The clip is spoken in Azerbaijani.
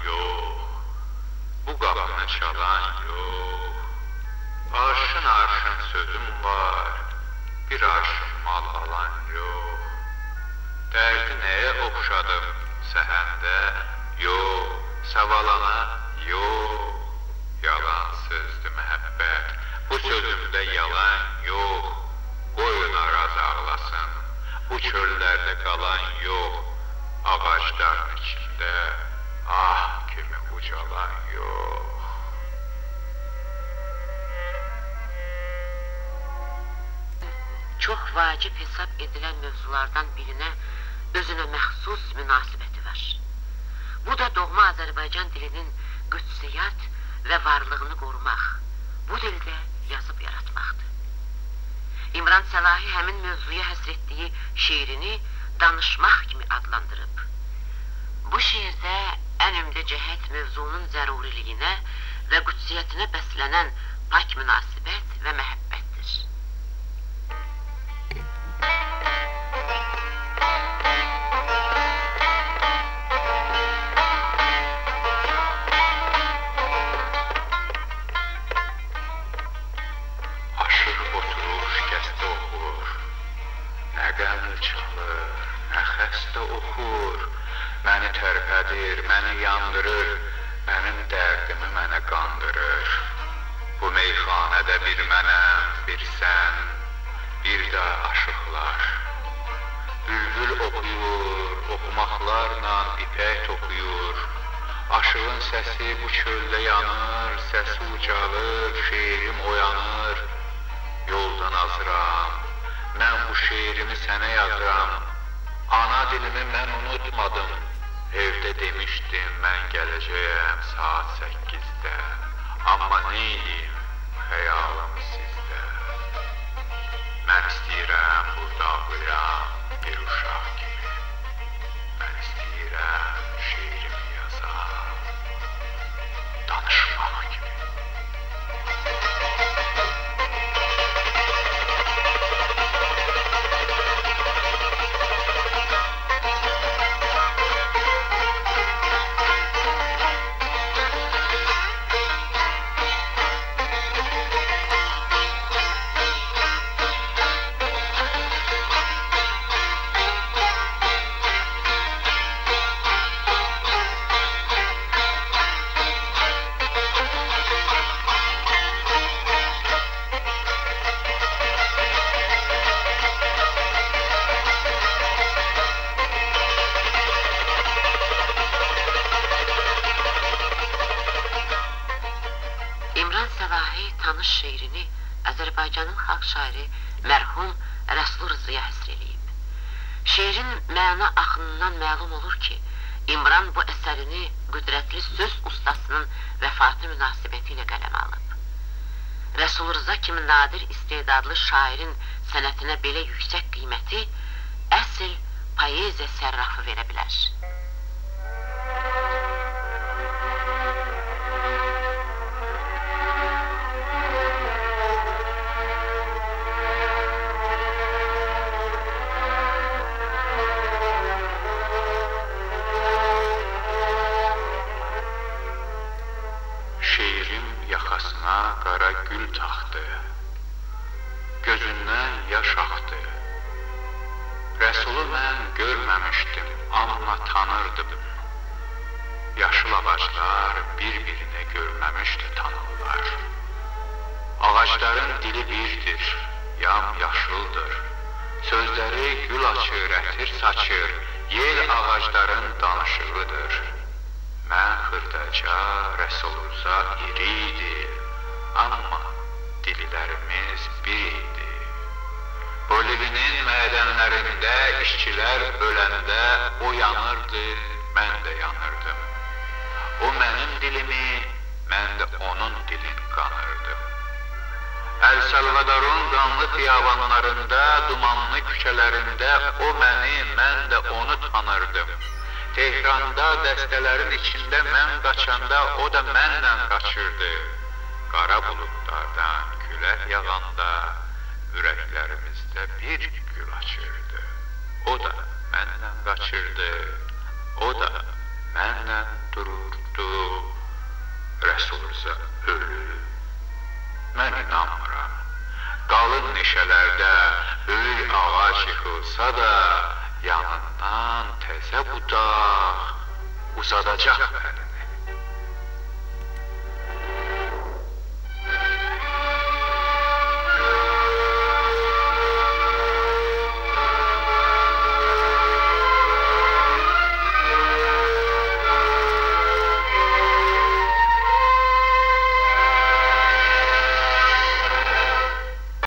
yox, bu qapını çalan yox. Arşın sözüm var, bir arşın mal alan yox. Dərdi nəyə oxşadım səhəndə, yox, savalana, yox. Yalan sözdür məhəbbət, bu sözümdə yalan yox. Qoyun araz ağlasın, bu çöllərdə qalan yox. Ağacların içində ah kimi ucalan yox. Çox vacib hesab edilən mövzulardan birinə özünə məxsus münasibəti var. Bu da doğma Azərbaycan dilinin qüdsiyyət və varlığını qorumaq, bu dildə yazıb yaratmaqdır. İmran Səlahi həmin mövzuya həsr etdiyi şeirini danışmaq kimi adlandırıb. Bu şeirdə ən ümdə cəhət mövzunun zəruriliyinə və qüdsiyyətinə bəslənən pak münasibət və məhəbbətdir. Məni tərpədir, məni yandırır, mənim dərdimi mənə qandırır. Bu meyxanədə bir mənəm, bir sən, bir də aşıqlar. Bülbül oxuyur, oxumaqlarla ipək toxuyur. Aşığın səsi bu çöldə yanır, səsi ucalır, şeirim oyanır. Yoldan azıram, mən bu şeirimi sənə yazıram. Ana dilimi mən unutmadım. Evdə demişdim, mən gələcəyəm saat 8-də. Amma neyliyim, xəyalım sizdə. Mən istəyirəm, burada ağlayam, bir uşaq kimi. Mən istəyirəm, şeirimi yazam, danışmaq kimi. Tanış şeirini Azərbaycanın xalq şairi mərhum Rəsul Rızıya həsr eləyib. Şeirin məna axınından məlum olur ki, İmran bu əsərini qüdrətli söz ustasının vəfatı münasibəti ilə qələmə alıb. Rəsul Rıza kimi nadir istedadlı şairin sənətinə belə yüksək qiyməti əsl poeziya sərrafı verə bilər. Qara gül taxdı, gözündən yaş axdı. Rəsulu mən görməmişdim, amma tanırdım. Yaşıl ağaclar bir-birini görməmişdi tanırlar. Ağacların dili birdir, yam-yaşıldır. Sözləri gül açır, ətir saçır, yel ağacların danışığıdır. Mən xırdaca, Rəsul Rıza iri idi. Amma dillərimiz bir idi. Bolivinin mədənlərində işçilər öləndə o yanırdı, mən də yanırdım. O mənim dilimi, mən də onun dilini qanırdım. El Salvador'un qanlı xiyabanlarında, dumanlı küçələrində o məni, mən də onu tanırdım. Tehranda dəstələrin içində mən qaçanda o da mənlə qaçırdı. Qara buludlardan külək yağanda ürəklərimizdə bir gül açırdı. O da mənlə qaçırdı, o da mənlə dururdu. Rəsulsa ölü. Mən inanmıram. Qalın meşələrdə böyük ağac yıxılsa da, yanından təzə budaq uzadacaq məni.